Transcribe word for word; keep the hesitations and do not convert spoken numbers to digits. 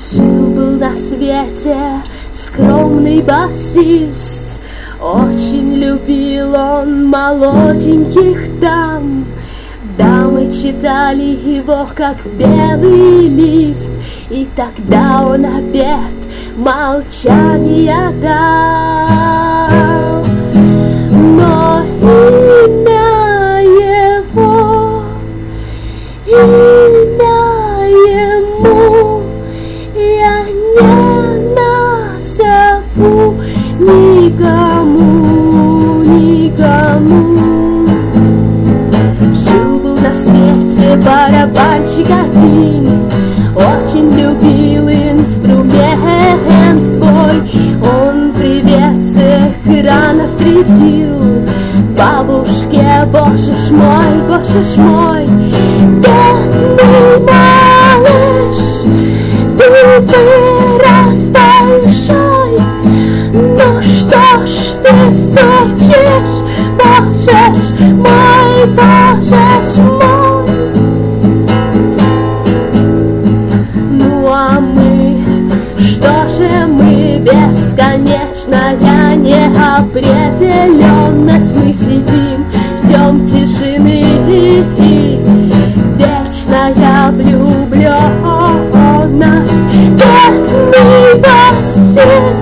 Жил-был на свете скромный басист, очень любил он молоденьких дам. Дамы читали его, как белый лист, и тогда он обет молчания дал. Но имя его, имя ему я не назову никому, никому. Жил-был на свете барабанщик один, очень любил инструмент свой. Он привет всех экранов трепил бабушке: боже ж мой, боже ж мой, бедный малыш, ты вырос большой. Ну что ж ты стучишь, боже ж мой, боже ж мой. Ну а мы, что же мы, бесконечная неопределенность. Мы сидим, ждем тишины, вечная влюбленность. Бедный басист,